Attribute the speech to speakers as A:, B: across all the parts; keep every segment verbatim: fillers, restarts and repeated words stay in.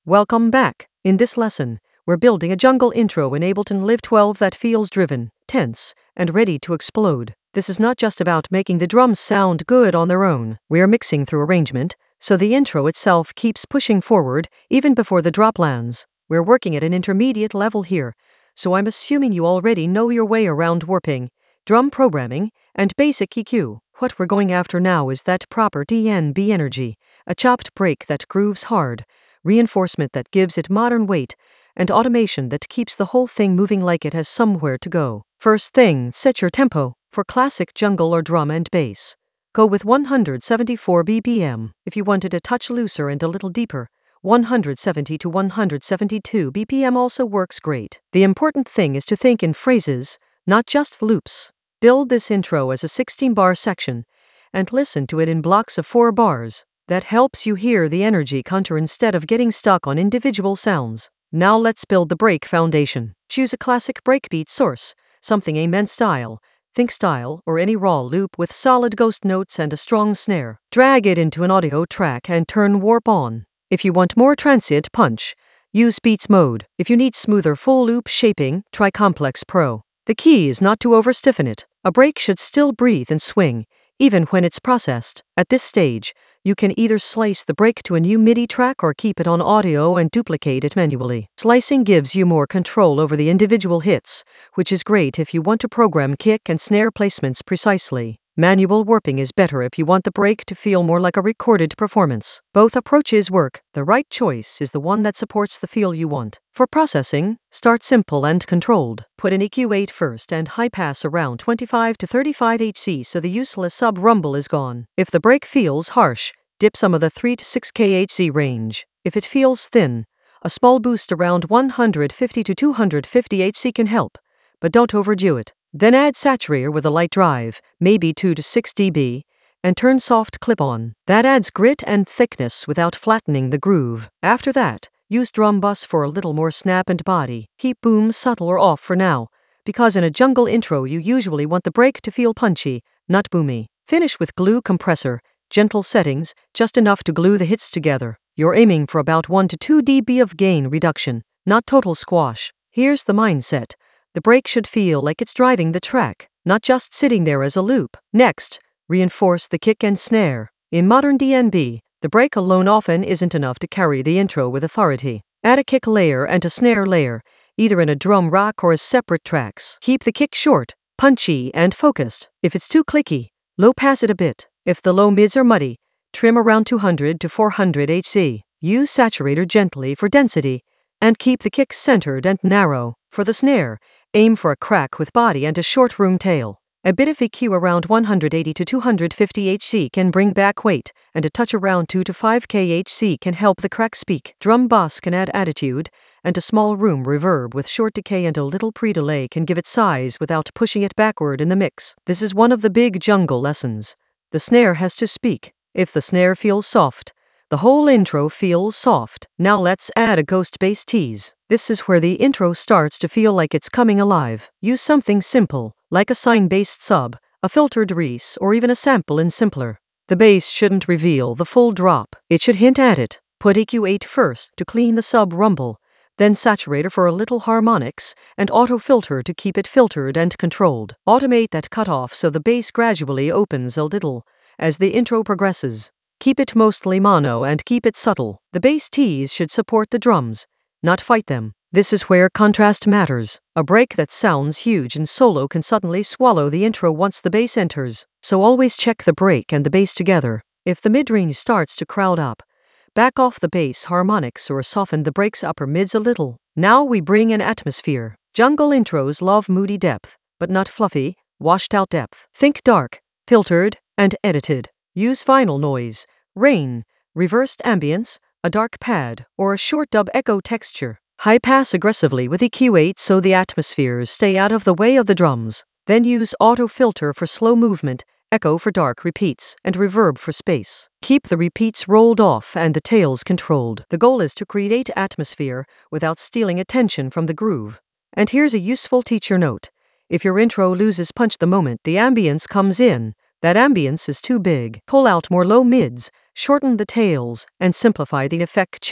A: Welcome back. In this lesson, we're building a jungle intro in Ableton Live twelve that feels driven, tense, and ready to explode. This is not just about making the drums sound good on their own. We're mixing through arrangement, so the intro itself keeps pushing forward even before the drop lands. We're working at an intermediate level here, so I'm assuming you already know your way around warping, drum programming, and basic E Q. What we're going after now is that proper D N B energy, a chopped break that grooves hard, reinforcement that gives it modern weight, and automation that keeps the whole thing moving like it has somewhere to go. First thing, set your tempo. For classic jungle or drum and bass, go with one hundred seventy-four B P M. If you want it a touch looser and a little deeper, one hundred seventy to one hundred seventy-two B P M also works great. The important thing is to think in phrases, not just loops. Build this intro as a sixteen bar section, and listen to it in blocks of four bars. That helps you hear the energy contour instead of getting stuck on individual sounds. Now let's build the break foundation. Choose a classic breakbeat source, something Amen style, Think style, or any raw loop with solid ghost notes and a strong snare. Drag it into an audio track and turn warp on. If you want more transient punch, use Beats mode. If you need smoother full loop shaping, try Complex Pro. The key is not to overstiffen it. A break should still breathe and swing, even when it's processed. At this stage, you can either slice the break to a new MIDI track or keep it on audio and duplicate it manually. Slicing gives you more control over the individual hits, which is great if you want to program kick and snare placements precisely. Manual warping is better if you want the break to feel more like a recorded performance. Both approaches work. The right choice is the one that supports the feel you want. For processing, start simple and controlled. Put an E Q eight first and high pass around twenty-five to thirty-five hertz so the useless sub rumble is gone. If the break feels harsh, dip some of the three to six hertz range. If it feels thin, a small boost around one hundred fifty to two hundred fifty hertz can help, but don't overdo it. Then add saturator with a light drive, maybe two to six decibels, and turn soft clip on. That adds grit and thickness without flattening the groove. After that, use drum bus for a little more snap and body. Keep boom subtle or off for now, because in a jungle intro you usually want the break to feel punchy, not boomy. Finish with glue compressor, gentle settings, just enough to glue the hits together. You're aiming for about one to two decibels of gain reduction, not total squash. Here's the mindset. The break should feel like it's driving the track, not just sitting there as a loop. Next, reinforce the kick and snare. In modern D N B, the break alone often isn't enough to carry the intro with authority. Add a kick layer and a snare layer, either in a drum rack or as separate tracks. Keep the kick short, punchy, and focused. If it's too clicky, low pass it a bit. If the low mids are muddy, trim around two hundred to four hundred hertz. Use saturator gently for density, and keep the kick centered and narrow. For the snare, aim for a crack with body and a short room tail. A bit of E Q around one hundred eighty to two hundred fifty hertz can bring back weight, and a touch around two to five hertz can help the crack speak. Drum bass can add attitude, and a small room reverb with short decay and a little pre-delay can give it size without pushing it backward in the mix. This is one of the big jungle lessons. The snare has to speak. If the snare feels soft, the whole intro feels soft. Now let's add a ghost bass tease. This is where the intro starts to feel like it's coming alive. Use something simple, like a sine-based sub, a filtered reese, or even a sample in simpler. The bass shouldn't reveal the full drop. It should hint at it. Put E Q eight first to clean the sub rumble, then saturator for a little harmonics, and auto filter to keep it filtered and controlled. Automate that cutoff so the bass gradually opens a little as the intro progresses. Keep it mostly mono and keep it subtle. The bass tease should support the drums, not fight them. This is where contrast matters. A break that sounds huge in solo can suddenly swallow the intro once the bass enters, so always check the break and the bass together. If the mid-range starts to crowd up, back off the bass harmonics or soften the break's upper mids a little. Now we bring in atmosphere. Jungle intros love moody depth, but not fluffy, washed out depth. Think dark, filtered, and edited. Use final noise, rain, reversed ambience, a dark pad, or a short dub echo texture. High pass aggressively with E Q eight so the atmospheres stay out of the way of the drums. Then use auto filter for slow movement, echo for dark repeats, and reverb for space. Keep the repeats rolled off and the tails controlled. The goal is to create atmosphere without stealing attention from the groove. And here's a useful teacher note. If your intro loses punch the moment the ambience comes in, that ambience is too big. Pull out more low mids, shorten the tails, and simplify the effect chain.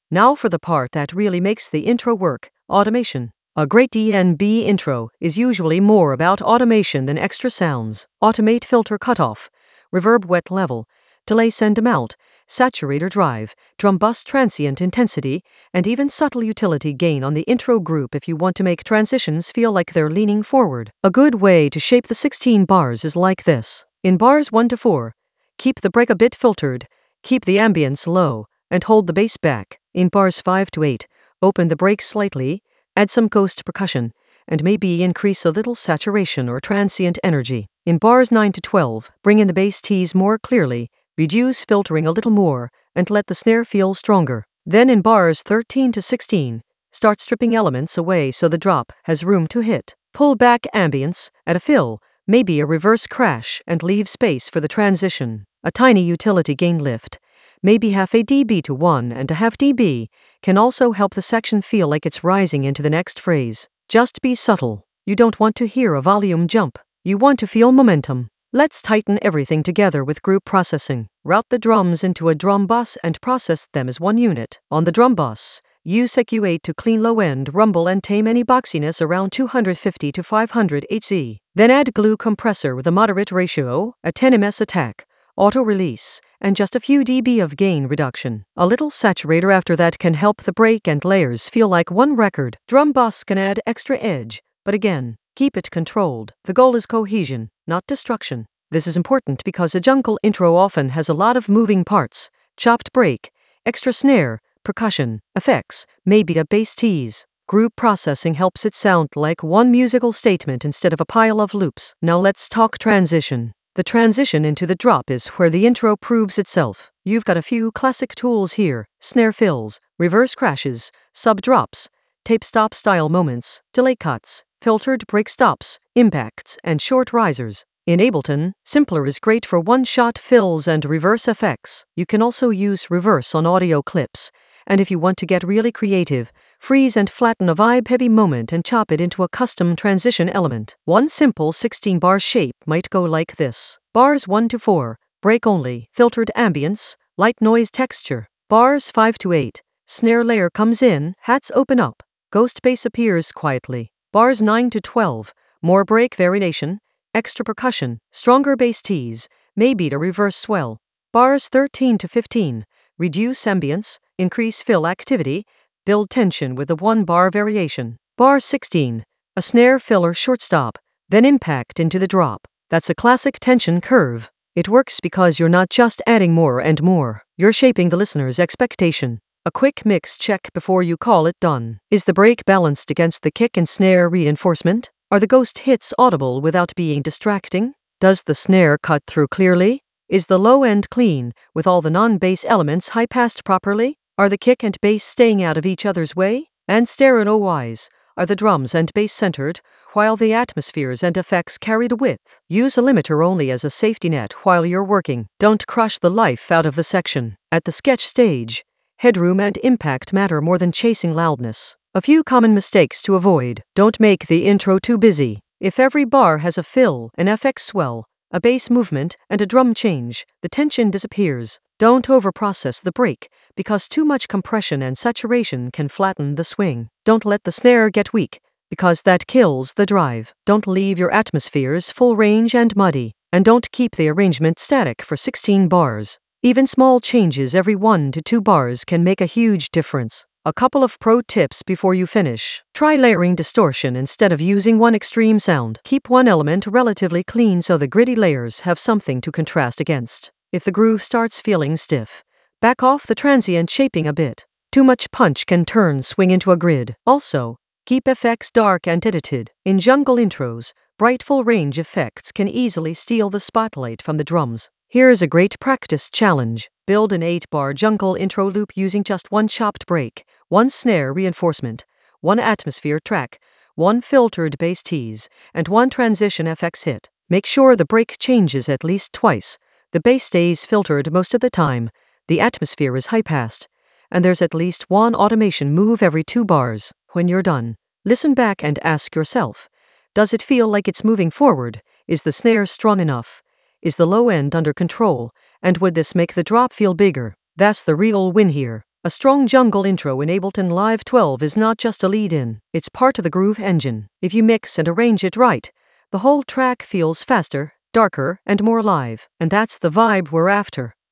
A: Now for the part that really makes the intro work, automation. A great D N B intro is usually more about automation than extra sounds. Automate filter cutoff, reverb wet level, delay send amount, saturator drive, drum bus transient intensity, and even subtle utility gain on the intro group if you want to make transitions feel like they're leaning forward. A good way to shape the sixteen bars is like this. In bars one to four, keep the break a bit filtered, keep the ambience low, and hold the bass back. In bars five to eight, open the break slightly, add some ghost percussion, and maybe increase a little saturation or transient energy. In bars nine to twelve, bring in the bass tees more clearly, reduce filtering a little more, and let the snare feel stronger. Then in bars thirteen to sixteen, start stripping elements away so the drop has room to hit. Pull back ambience, add a fill, maybe a reverse crash, and leave space for the transition. A tiny utility gain lift, maybe half a dB to one and a half dB, can also help the section feel like it's rising into the next phrase. Just be subtle. You don't want to hear a volume jump. You want to feel momentum. Let's tighten everything together with group processing. Route the drums into a drum bus and process them as one unit. On the drum bus, use E Q eight to clean low-end rumble and tame any boxiness around two fifty to five hundred hertz. Then add glue compressor with a moderate ratio, a ten millimeter attack, auto-release, and just a few dB of gain reduction. A little saturator after that can help the break and layers feel like one record. Drum bus can add extra edge, but again, keep it controlled. The goal is cohesion, not destruction. This is important because a jungle intro often has a lot of moving parts, chopped break, extra snare, percussion, effects, maybe a bass tease. Group processing helps it sound like one musical statement instead of a pile of loops. Now let's talk transition. The transition into the drop is where the intro proves itself. You've got a few classic tools here: snare fills, reverse crashes, sub drops, tape stop style moments, delay cuts, filtered break stops, impacts, and short risers. In Ableton, Simpler is great for one-shot fills and reverse effects. You can also use reverse on audio clips. And if you want to get really creative, freeze and flatten a vibe-heavy moment and chop it into a custom transition element. One simple sixteen-bar shape might go like this. Bars one to four, break only, filtered ambience, light noise texture. Bars five to eight, snare layer comes in, hats open up, ghost bass appears quietly. Bars nine to twelve, more break variation, extra percussion, stronger bass tease, maybe a reverse swell. Bars thirteen to fifteen, reduce ambience, increase fill activity, build tension with a one-bar variation. Bar sixteen, a snare filler shortstop, then impact into the drop. That's a classic tension curve. It works because you're not just adding more and more, you're shaping the listener's expectation. A quick mix check before you call it done. Is the break balanced against the kick and snare reinforcement? Are the ghost hits audible without being distracting? Does the snare cut through clearly? Is the low end clean, with all the non-bass elements high-passed properly? Are the kick and bass staying out of each other's way? And stereo-wise, are the drums and bass centered, while the atmospheres and effects carry the width? Use a limiter only as a safety net while you're working. Don't crush the life out of the section. At the sketch stage, headroom and impact matter more than chasing loudness. A few common mistakes to avoid. Don't make the intro too busy. If every bar has a fill, an F X swell, a bass movement, and a drum change, the tension disappears. Don't overprocess the break, because too much compression and saturation can flatten the swing. Don't let the snare get weak, because that kills the drive. Don't leave your atmospheres full range and muddy, and don't keep the arrangement static for sixteen bars. Even small changes every one to two bars can make a huge difference. A couple of pro tips before you finish. Try layering distortion instead of using one extreme sound. Keep one element relatively clean so the gritty layers have something to contrast against. If the groove starts feeling stiff, back off the transient shaping a bit. Too much punch can turn swing into a grid. Also, keep effects dark and edited. In jungle intros, bright full range effects can easily steal the spotlight from the drums. Here is a great practice challenge. Build an eight-bar jungle intro loop using just one chopped break, one snare reinforcement, one atmosphere track, one filtered bass tease, and one transition F X hit. Make sure the break changes at least twice, the bass stays filtered most of the time, the atmosphere is high-passed, and there's at least one automation move every two bars. When you're done, listen back and ask yourself, does it feel like it's moving forward? Is the snare strong enough? Is the low end under control? And would this make the drop feel bigger? That's the real win here. A strong jungle intro in Ableton Live twelve is not just a lead-in, it's part of the groove engine. If you mix and arrange it right, the whole track feels faster, darker, and more live. And that's the vibe we're after.